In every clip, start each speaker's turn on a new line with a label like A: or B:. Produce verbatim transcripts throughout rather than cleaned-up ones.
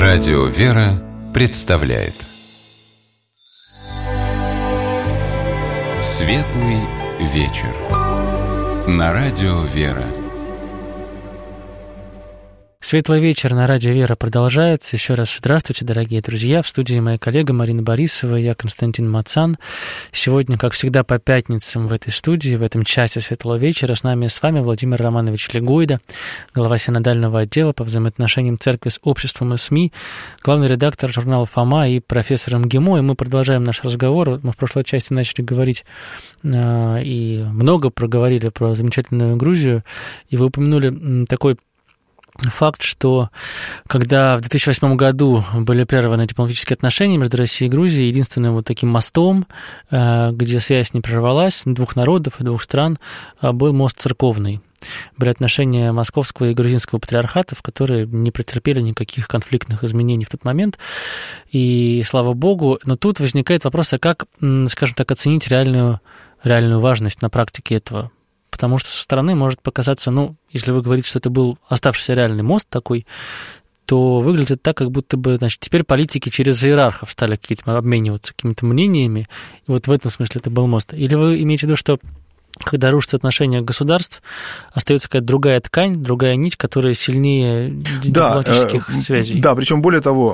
A: Радио «Вера» представляет Светлый вечер на Радио «Вера».
B: Светлый вечер на Радио «Вера» продолжается. Еще раз здравствуйте, дорогие друзья. В студии моя коллега Марина Борисова, я Константин Мацан. Сегодня, как всегда, по пятницам в этой студии, в этом часе Светлого вечера с нами и с вами Владимир Романович Легойда, глава синодального отдела по взаимоотношениям церкви с обществом и СМИ, главный редактор журнала «Фома» и профессор МГИМО. И мы продолжаем наш разговор. Мы в прошлой части начали говорить э, и много проговорили про замечательную Грузию. И вы упомянули такой факт, что когда в две тысячи восьмом году были прерваны дипломатические отношения между Россией и Грузией, единственным вот таким мостом, где связь не прервалась, двух народов и двух стран, был мост церковный. Были отношения московского и грузинского патриархатов, которые не претерпели никаких конфликтных изменений в тот момент. И слава богу, но тут возникает вопрос, а как, скажем так, оценить реальную, реальную важность на практике этого? Потому что со стороны может показаться, ну, если вы говорите, что это был оставшийся реальный мост такой, то выглядит так, как будто бы, значит, теперь политики через иерархов стали какие-то обмениваться какими-то мнениями, и вот в этом смысле это был мост. Или вы имеете в виду, что когда рушатся отношения государств, остается какая-то другая ткань, другая нить, которая сильнее дипломатических
C: да,
B: связей.
C: Да, причем более того,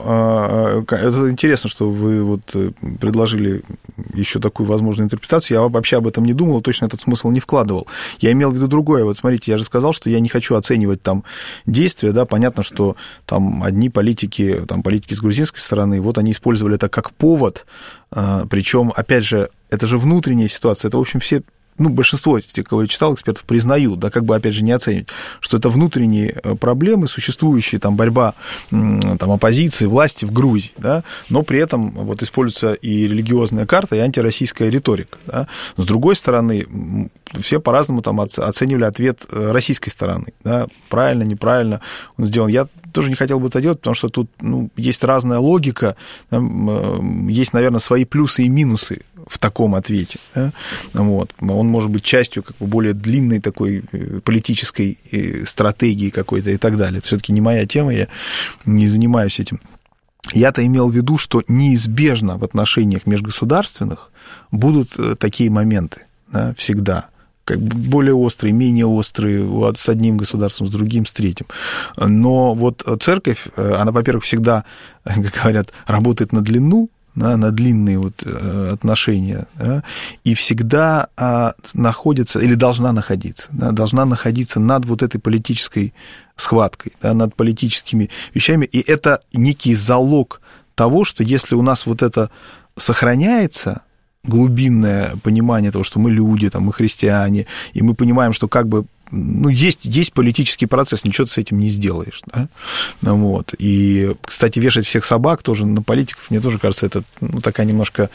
C: это интересно, что вы вот предложили еще такую возможную интерпретацию. Я вообще об этом не думал, точно этот смысл не вкладывал. Я имел в виду другое. Вот смотрите, я же сказал, что я не хочу оценивать там действия, да, понятно, что там одни политики, там политики с грузинской стороны, вот они использовали это как повод, причем, опять же, это же внутренняя ситуация, это, в общем, все... Ну, большинство, тех, кого я читал, экспертов, признают, да, как бы, опять же, не оценивать, что это внутренние проблемы, существующие, там, борьба там, оппозиции, власти в Грузии, да, но при этом вот используется и религиозная карта, и антироссийская риторика, да. С другой стороны, все по-разному там оценивали ответ российской стороны, да, правильно, неправильно он сделан. Я тоже не хотел бы это делать, потому что тут, ну, есть разная логика, там, есть, наверное, свои плюсы и минусы в таком ответе. Да? Вот. Он может быть частью как бы более длинной такой политической стратегии какой-то и так далее. Это все-таки не моя тема, я не занимаюсь этим. Я-то имел в виду, что неизбежно в отношениях межгосударственных будут такие моменты, да, всегда. Как бы более острые, менее острые, вот, с одним государством, с другим, с третьим. Но вот церковь, она, во-первых, всегда, как говорят, работает на длину, да, на длинные вот отношения, да, и всегда находится, или должна находиться, да, должна находиться над вот этой политической схваткой, да, над политическими вещами, и это некий залог того, что если у нас вот это сохраняется, глубинное понимание того, что мы люди, там, мы христиане, и мы понимаем, что как бы, ну, есть, есть политический процесс, ничего ты с этим не сделаешь, да? Вот. И, кстати, вешать всех собак тоже на политиков, мне тоже кажется, это, ну, такая немножко,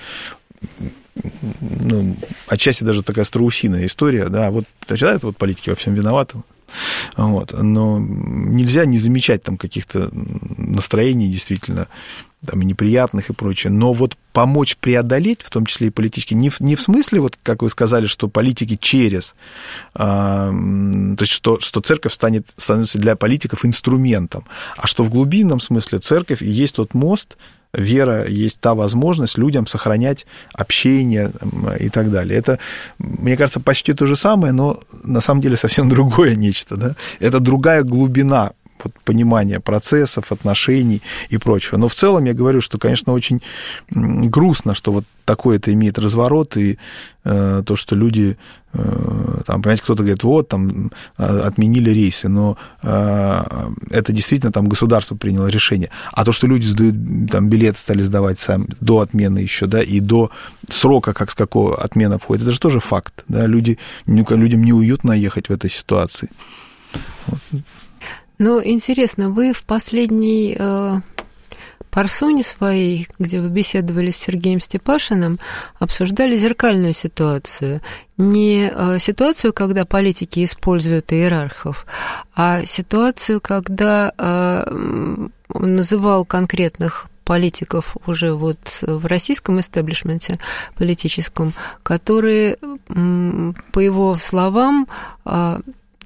C: ну, отчасти даже такая страусиная история, да, вот, да, это вот политики во всем виноваты. Вот. Но нельзя не замечать там каких-то настроений действительно там, и неприятных и прочее, но вот помочь преодолеть, в том числе и политически, не в, не в смысле, вот как вы сказали, что политики через, а, то есть что, что церковь станет, становится для политиков инструментом, а что в глубинном смысле церковь и есть тот мост, вера, есть та возможность людям сохранять общение и так далее. Это, мне кажется, почти то же самое, но на самом деле совсем другое нечто. Да? Это другая глубина вот, понимания процессов, отношений и прочего. Но в целом я говорю, что, конечно, очень грустно, что вот такое это имеет разворот, и э, то, что люди, э, там, понимаете, кто-то говорит, вот, там, отменили рейсы, но э, это действительно там государство приняло решение. А то, что люди сдают, там, билеты стали сдавать сами до отмены еще, да, и до срока, как с какого отмена входит, это же тоже факт, да, люди, людям неуютно ехать в этой ситуации. Вот.
D: Ну, интересно, вы в последней э, парсоне своей, где вы беседовали с Сергеем Степашиным, обсуждали зеркальную ситуацию. Не э, ситуацию, когда политики используют иерархов, а ситуацию, когда э, он называл конкретных политиков уже вот в российском истеблишменте политическом, которые, по его словам,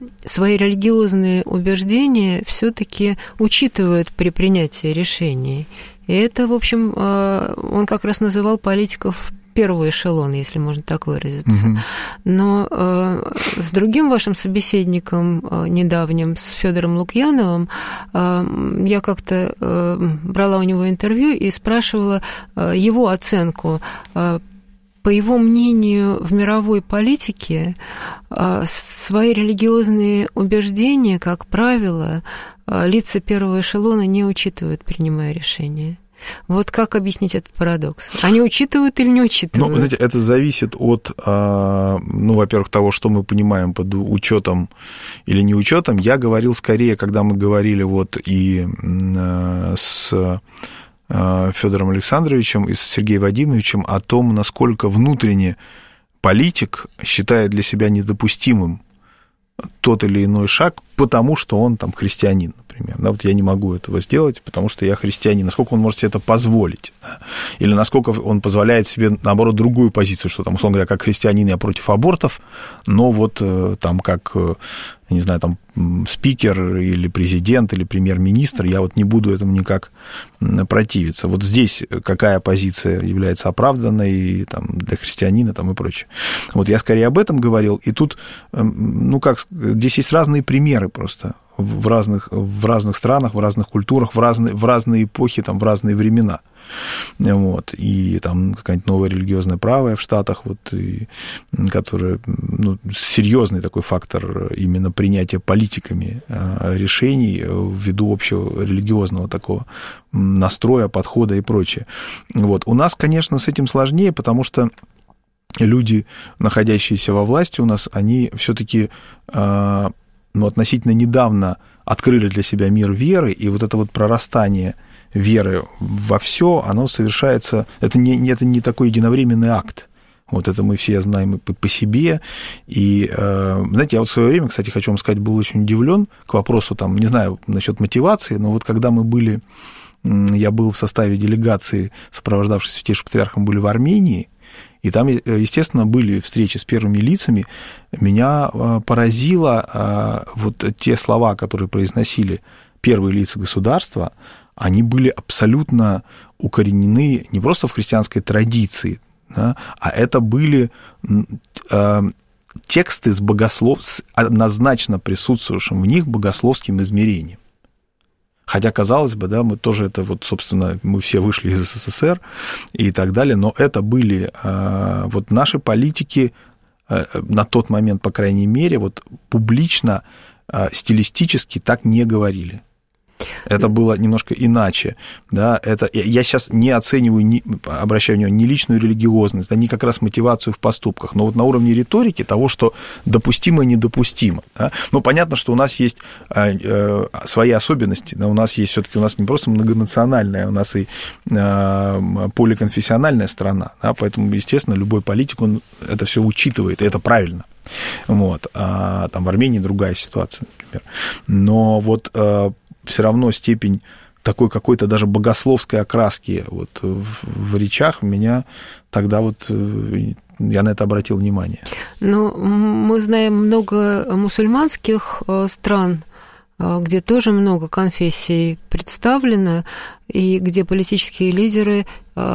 D: свои религиозные убеждения все-таки учитывают при принятии решений. И это, в общем, он как раз называл политиков первого эшелона, если можно так выразиться. Угу. Но э, с другим вашим собеседником э, недавним, с Федором Лукьяновым, э, я как-то э, брала у него интервью и спрашивала э, его оценку. Э, по его мнению, в мировой политике э, свои религиозные убеждения, как правило, э, лица первого эшелона не учитывают, принимая решения. Вот как объяснить этот парадокс? Они учитывают или не учитывают?
C: Ну, знаете, это зависит от, ну, во-первых, того, что мы понимаем под учетом или не учетом. Я говорил скорее, когда мы говорили вот и с Федором Александровичем, и с Сергеем Вадимовичем о том, насколько внутренне политик считает для себя недопустимым тот или иной шаг, потому что он там христианин, например. Да, вот я не могу этого сделать, потому что я христианин. Насколько он может себе это позволить? Да? Или насколько он позволяет себе, наоборот, другую позицию, что там, условно говоря, как христианин я против абортов, но вот там как, не знаю, там спикер или президент или премьер-министр, я вот не буду этому никак противиться. Вот здесь какая позиция является оправданной там, для христианина там, и прочее. Вот я скорее об этом говорил, и тут, ну как, здесь есть разные примеры просто в разных, в разных странах, в разных культурах, в разные, в разные эпохи, там, в разные времена. Вот, и там какая-нибудь новая религиозная правая в Штатах, вот, и, которая, ну, серьезный такой фактор именно принятия политиками решений ввиду общего религиозного такого настроя, подхода и прочее. Вот. У нас, конечно, с этим сложнее, потому что люди, находящиеся во власти у нас, они все-таки, ну, относительно недавно открыли для себя мир веры, и вот это вот прорастание веры во все, оно совершается, это не, это не такой единовременный акт. Вот это мы все знаем и по, по себе. И, э, знаете, я вот в свое время, кстати, хочу вам сказать, был очень удивлен к вопросу, там, не знаю, насчет мотивации, но вот когда мы были, я был в составе делегации, сопровождавшей Святейшим Патриархом, были в Армении, и там, естественно, были встречи с первыми лицами. Меня поразило вот те слова, которые произносили первые лица государства, они были абсолютно укоренены не просто в христианской традиции, да, а это были тексты с, богослов... с однозначно присутствующим в них богословским измерением. Хотя, казалось бы, да, мы тоже это, вот, собственно, мы все вышли из СССР и так далее, но это были вот наши политики на тот момент, по крайней мере, вот публично, стилистически так не говорили. Это было немножко иначе, да, это, я сейчас не оцениваю, не, обращаю внимание, не личную религиозность, да, не как раз мотивацию в поступках, но вот на уровне риторики того, что допустимо и недопустимо, да. Ну, понятно, что у нас есть э, э, свои особенности, да, у нас есть все-таки, у нас не просто многонациональная, у нас и э, поликонфессиональная страна, да, поэтому, естественно, любой политик, он это все учитывает, и это правильно. Вот, а там в Армении другая ситуация, например, но вот э, все равно степень такой какой-то даже богословской окраски вот в, в речах меня тогда вот, я на это обратил внимание.
D: Ну, мы знаем много мусульманских стран, где тоже много конфессий представлено, и где политические лидеры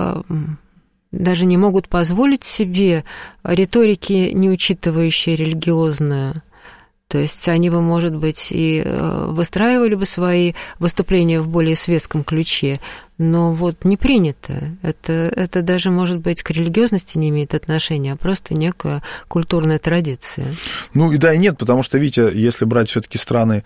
D: даже не могут позволить себе риторики, не учитывающей религиозную. То есть они бы, может быть, и выстраивали бы свои выступления в более светском ключе, но вот не принято. Это, это даже, может быть, к религиозности не имеет отношения, а просто некая культурная традиция.
C: Ну и да, и нет, потому что, видите, если брать все-таки страны,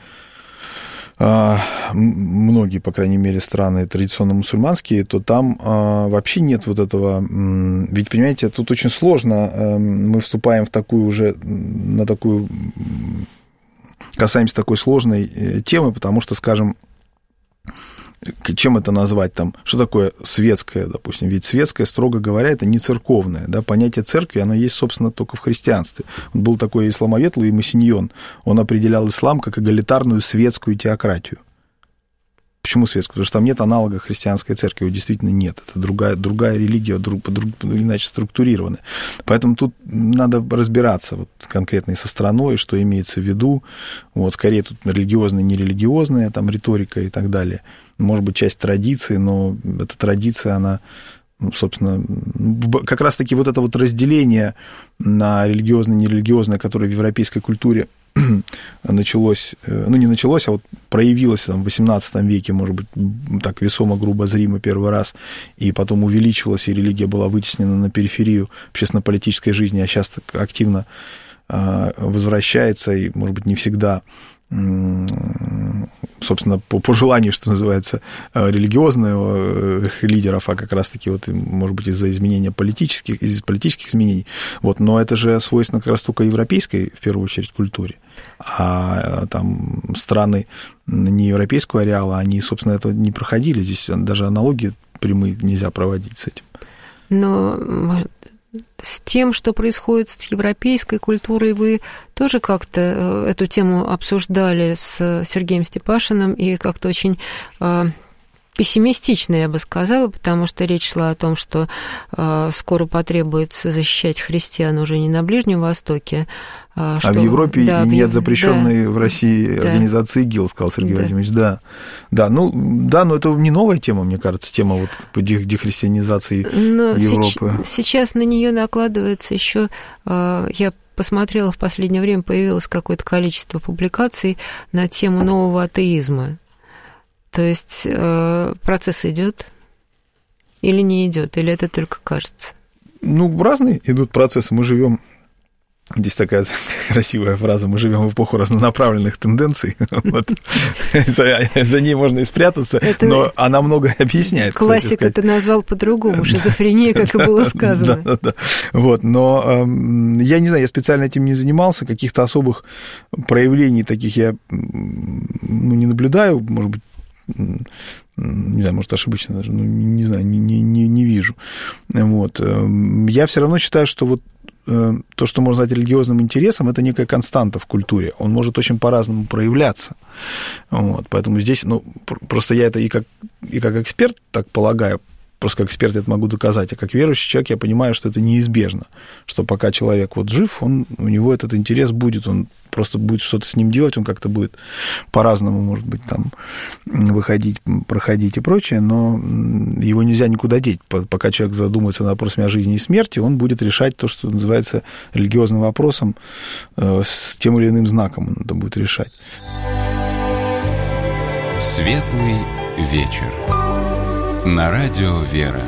C: многие, по крайней мере, страны традиционно мусульманские, то там вообще нет вот этого... Ведь, понимаете, тут очень сложно, мы вступаем в такую уже, на такую... касаемся такой сложной темы, потому что, скажем, чем это назвать там? Что такое светское, допустим? Ведь светское, строго говоря, это не церковное. Да? Понятие церкви, оно есть, собственно, только в христианстве. Был такой исламовед Луи Массиньон, он определял ислам как эгалитарную светскую теократию. Почему светскую? Потому что там нет аналога христианской церкви, его действительно нет. Это другая, другая религия, друг, друг, иначе структурированы. Поэтому тут надо разбираться вот, конкретно и со страной, что имеется в виду. Вот, скорее тут религиозная, нерелигиозная там, риторика и так далее. Может быть, часть традиции, но эта традиция, она, ну, собственно, как раз-таки вот это вот разделение на религиозное, нерелигиозное, которое в европейской культуре началось, ну, не началось, а вот проявилось там, в восемнадцатом веке, может быть, так весомо, грубо, зримо первый раз, и потом увеличивалась, и религия была вытеснена на периферию общественно-политической жизни, а сейчас так активно возвращается, и, может быть, не всегда, собственно, по, по желанию, что называется, религиозных лидеров, а как раз-таки, вот, может быть, из-за изменения политических, из политических изменений. Вот, но это же свойственно как раз только европейской, в первую очередь, культуре. А там страны не европейского ареала, они, собственно, этого не проходили. Здесь даже аналогии прямые нельзя проводить с этим.
D: Но с тем, что происходит с европейской культурой, вы тоже как-то эту тему обсуждали с Сергеем Степашиным и как-то очень пессимистично, я бы сказала, потому что речь шла о том, что скоро потребуется защищать христиан уже не на Ближнем Востоке.
C: А,
D: что...
C: а в Европе
D: да,
C: нет запрещенной
D: да,
C: в России
D: да.
C: организации ИГИЛ, сказал Сергей
D: да.
C: Владимирович. Да. Да, ну, да, но это не новая тема, мне кажется, тема вот дехристианизации но Европы.
D: Сейчас, сейчас на нее накладывается еще, я посмотрела, в последнее время появилось какое-то количество публикаций на тему нового атеизма. То есть процесс идет или не идет, или это только кажется?
C: Ну, разные идут процессы. Мы живем, здесь такая красивая фраза, мы живем в эпоху разнонаправленных тенденций. Вот. За, за ней можно и спрятаться, это но она многое объясняет.
D: Классик это назвал по-другому, шизофрения, как и было сказано.
C: Да, да, да. Вот, но э, я не знаю, я специально этим не занимался, каких-то особых проявлений таких я ну, не наблюдаю, может быть, не знаю, может, ошибочно даже, ну, не знаю, не, не, не вижу. Вот. Я все равно считаю, что вот то, что можно назвать религиозным интересом, это некая константа в культуре. Он может очень по-разному проявляться. Вот. Поэтому здесь, ну, просто я это и как, и как эксперт так полагаю, просто как эксперт я это могу доказать, а как верующий человек я понимаю, что это неизбежно, что пока человек вот жив, он, у него этот интерес будет, он просто будет что-то с ним делать, он как-то будет по-разному, может быть, там, выходить, проходить и прочее, но его нельзя никуда деть. Пока человек задумается над вопросами о жизни и смерти, он будет решать то, что называется религиозным вопросом, с тем или иным знаком он это будет решать.
A: Светлый вечер. На радио «Вера».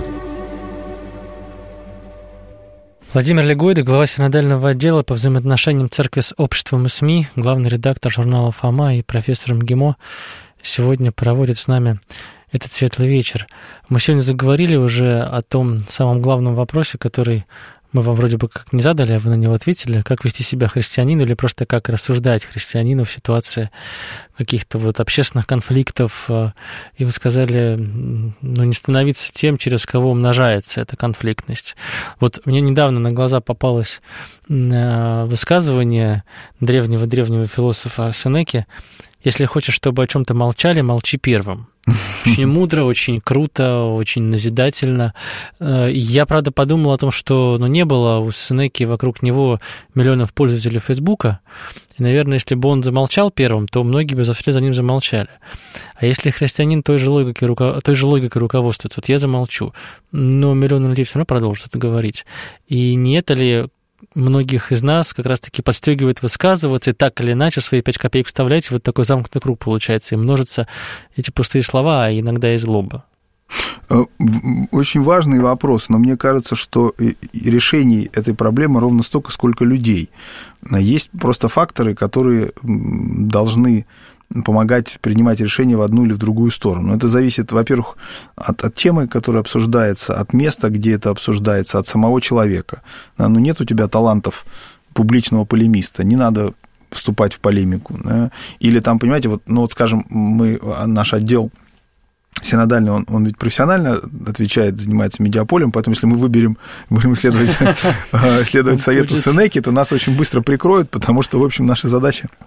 B: Владимир Легойда, глава синодального отдела по взаимоотношениям церкви с обществом и СМИ, главный редактор журнала «Фома» и профессор МГИМО, сегодня проводит с нами этот светлый вечер. Мы сегодня заговорили уже о том самом главном вопросе, который мы вам вроде бы как не задали, а вы на него ответили, как вести себя христианину или просто как рассуждать христианину в ситуации каких-то вот общественных конфликтов. И вы сказали, ну, не становиться тем, через кого умножается эта конфликтность. Вот мне недавно на глаза попалось высказывание древнего-древнего философа Сенеки: «Если хочешь, чтобы о чем-то молчали, молчи первым». Очень мудро, очень круто, очень назидательно. Я, правда, подумал о том, что ну, не было у Сенеки вокруг него миллионов пользователей Фейсбука, и, наверное, если бы он замолчал первым, то многие бы за ним замолчали. А если христианин той же логикой, той же логикой руководствуется, вот я замолчу, но миллионы людей все равно продолжат это говорить. И не это ли многих из нас как раз-таки подстегивает высказываться и так или иначе свои пять копеек вставлять, и вот такой замкнутый круг получается, и множатся эти пустые слова, а иногда и злоба.
C: Очень важный вопрос, но мне кажется, что решений этой проблемы ровно столько, сколько людей. Есть просто факторы, которые должны помогать принимать решения в одну или в другую сторону. Это зависит, во-первых, от, от темы, которая обсуждается, от места, где это обсуждается, от самого человека. Ну, нет у тебя талантов публичного полемиста, не надо вступать в полемику. Да? Или там, понимаете, вот, ну вот, скажем, мы, наш отдел синодальный, он, он ведь профессионально отвечает, занимается медиаполем, поэтому если мы выберем, будем следовать, следовать совету Сенеки, то нас очень быстро прикроют, потому что, в общем, наша задача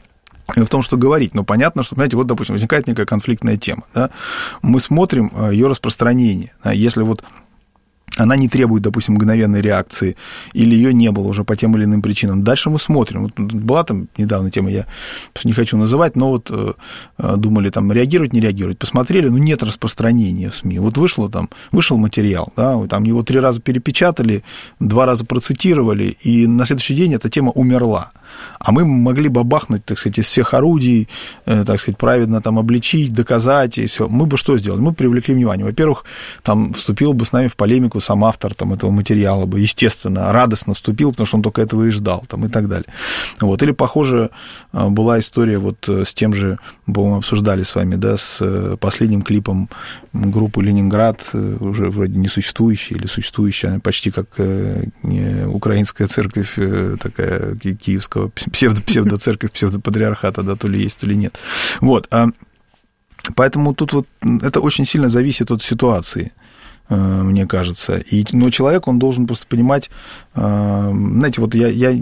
C: в том, что говорить. Но понятно, что, понимаете, вот, допустим, возникает некая конфликтная тема. Да? Мы смотрим ее распространение. Да? Если вот она не требует, допустим, мгновенной реакции, или ее не было уже по тем или иным причинам. Дальше мы смотрим. Вот была там недавно тема, я не хочу называть, но вот думали, там, реагировать, не реагировать. Посмотрели, ну, нет распространения в СМИ. Вот вышло там, вышел материал, да, там его три раза перепечатали, два раза процитировали, и на следующий день эта тема умерла. А мы могли бы бахнуть, так сказать, из всех орудий, так сказать, праведно там обличить, доказать, и все. Мы бы что сделали? Мы привлекли внимание. Во-первых, там вступил бы с нами в полемику сам автор там, этого материала бы, естественно, радостно вступил, потому что он только этого и ждал, там, и так далее. Вот. Или, похоже, была история вот с тем же, по-моему, обсуждали с вами, да, с последним клипом группы «Ленинград», уже вроде несуществующая или существующая, почти как украинская церковь такая киевского, псевдо, псевдоцерковь, псевдопатриархата, да, то ли есть, то ли нет. Вот. Поэтому тут вот это очень сильно зависит от ситуации, мне кажется. И, но человек, он должен просто понимать, знаете, вот я, я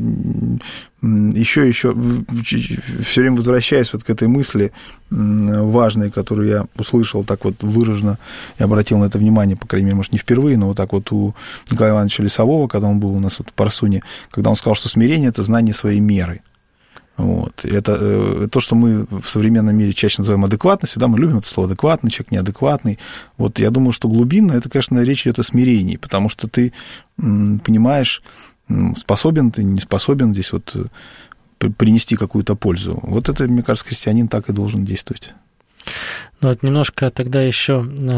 C: еще, еще все время возвращаюсь вот к этой мысли важной, которую я услышал так вот выраженно и обратил на это внимание, по крайней мере, может, не впервые, но вот так вот у Николая Ивановича Лесового, когда он был у нас вот в Парсуне, когда он сказал, что смирение – это знание своей меры. Вот. Это то, что мы в современном мире чаще называем адекватностью, да, мы любим это слово адекватный, человек неадекватный. Вот я думаю, что глубинно это, конечно, речь идет о смирении, потому что ты понимаешь, способен ты, не способен здесь вот принести какую-то пользу. Вот это, мне кажется, христианин так и должен действовать.
B: Ну вот немножко тогда еще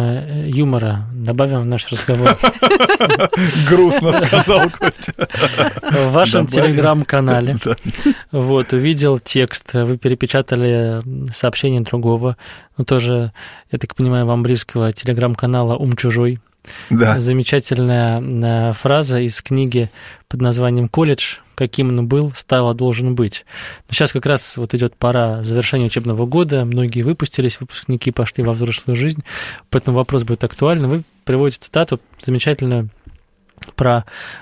B: юмора добавим в наш разговор.
C: Грустно сказал Костя.
B: В вашем телеграм-канале вот увидел текст, вы перепечатали сообщение другого, ну тоже, я так понимаю, вам близкого телеграм-канала «Ум чужой». Да. Замечательная фраза из книги под названием «Колледж. Каким он был, стал, должен быть». Но сейчас как раз вот идет пора завершения учебного года, многие выпустились, выпускники пошли во взрослую жизнь, поэтому вопрос будет актуальным. Вы приводите цитату замечательную про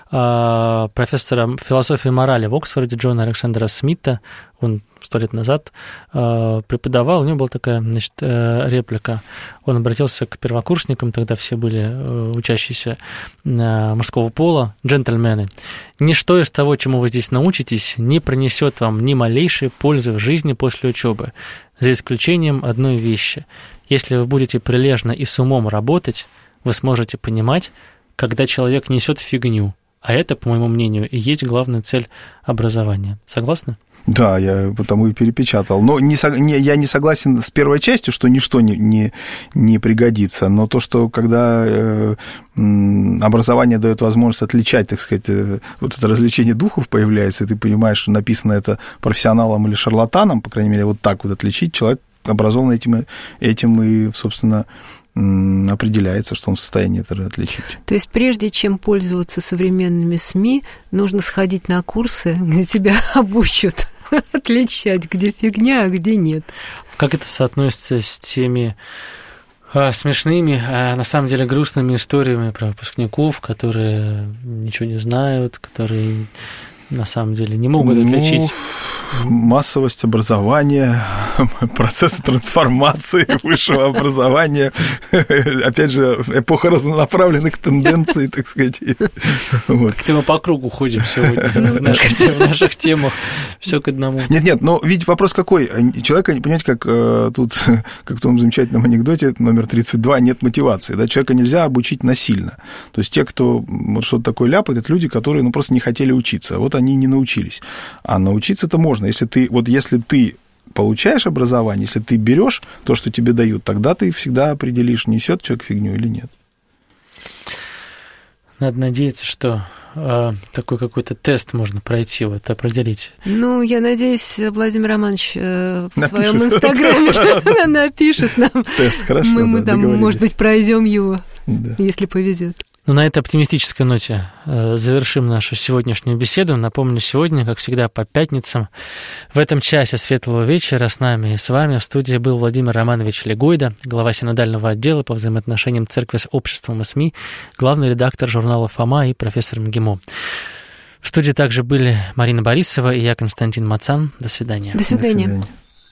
B: э, профессора философии морали в Оксфорде Джона Александра Смита. Он сто лет назад э, преподавал, у него была такая, значит, э, реплика. Он обратился к первокурсникам, тогда все были э, учащиеся э, мужского пола, джентльмены. «Ничто из того, чему вы здесь научитесь, не принесет вам ни малейшей пользы в жизни после учебы, за исключением одной вещи. Если вы будете прилежно и с умом работать, вы сможете понимать, когда человек несет фигню. А это, по моему мнению, и есть главная цель образования». Согласны?
C: Да, я потому и перепечатал. Но не, не, я не согласен с первой частью, что ничто не, не, не пригодится. Но то, что когда э, образование дает возможность отличать, так сказать, э, вот это развлечение духов появляется, и ты понимаешь, что написано это профессионалом или шарлатаном, по крайней мере, вот так вот отличить, человек образован этим, этим и, собственно, определяется, что он в состоянии это отличить.
D: То есть прежде чем пользоваться современными СМИ, нужно сходить на курсы, где тебя обучат отличать, где фигня, а где нет.
B: Как это соотносится с теми а, смешными, а на самом деле грустными историями про выпускников, которые ничего не знают, которые на самом деле не могут отличить?
C: Ну, массовость образования, процессы трансформации высшего образования, опять же, эпоха разнонаправленных тенденций, так сказать. Вот.
B: Как-то мы по кругу ходим сегодня в наших, в наших темах, все к одному.
C: Нет-нет, но ведь вопрос какой? Человека, понимаете, как тут, как в том замечательном анекдоте номер тридцать два, нет мотивации. Да? Человека нельзя обучить насильно. То есть те, кто вот что-то такое ляпает, это люди, которые ну, просто не хотели учиться. Вот они не научились. А научиться-то можно. Если ты, вот если ты получаешь образование, если ты берешь то, что тебе дают, тогда ты всегда определишь, несет человек фигню или нет.
B: Надо надеяться, что э, такой какой-то тест можно пройти, вот определить.
D: Ну, я надеюсь, Владимир Романович э, в напишет. Своем инстаграме напишет нам.
C: Тест, хорошо.
D: Мы там, может быть, пройдем его, если повезет.
B: Ну, на этой оптимистической ноте э, завершим нашу сегодняшнюю беседу. Напомню, сегодня, как всегда, по пятницам, в этом часе светлого вечера с нами и с вами в студии был Владимир Романович Легойда, глава синодального отдела по взаимоотношениям церкви с обществом и СМИ, главный редактор журнала «Фома» и профессор МГИМО. В студии также были Марина Борисова и я, Константин Мацан. До свидания.
D: До свидания.
C: До свидания.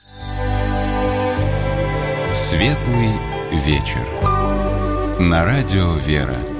A: Светлый вечер. На радио «Вера».